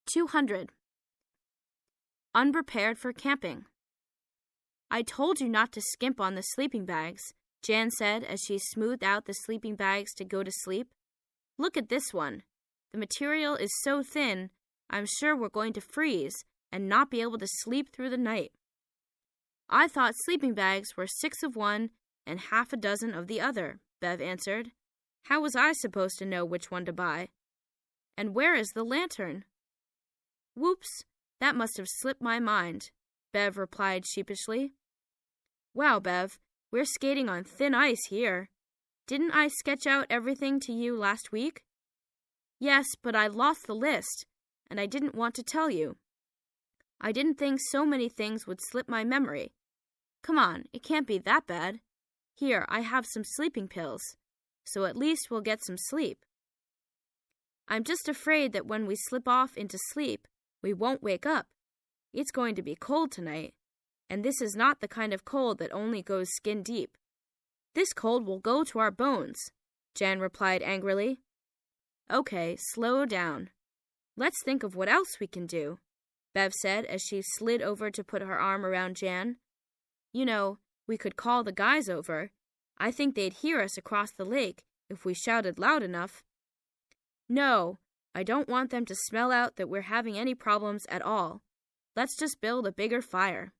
200. Unprepared for camping. I told you not to skimp on the sleeping bags, Jan said as she smoothed out the sleeping bags to go to sleep. Look at this one. The material is so thin, I'm sure we're going to freeze and not be able to sleep through the night. I thought sleeping bags were 6 of one and half a dozen of the other, Bev answered. How was I supposed to know which one to buy? And where is the lantern? Whoops, that must have slipped my mind, Bev replied sheepishly. Wow, Bev, we're skating on thin ice here. Didn't I sketch out everything to you last week? Yes, but I lost the list, and I didn't want to tell you. I didn't think so many things would slip my memory. Come on, it can't be that bad. Here, I have some sleeping pills, so at least we'll get some sleep. I'm just afraid that when we slip off into sleep, we won't wake up. It's going to be cold tonight, and this is not the kind of cold that only goes skin deep. This cold will go to our bones, Jan replied angrily. Okay, slow down. Let's think of what else we can do, Bev said as she slid over to put her arm around Jan. You know, we could call the guys over. I think they'd hear us across the lake if we shouted loud enough. No, I don't want them to smell out that we're having any problems at all. Let's just build a bigger fire.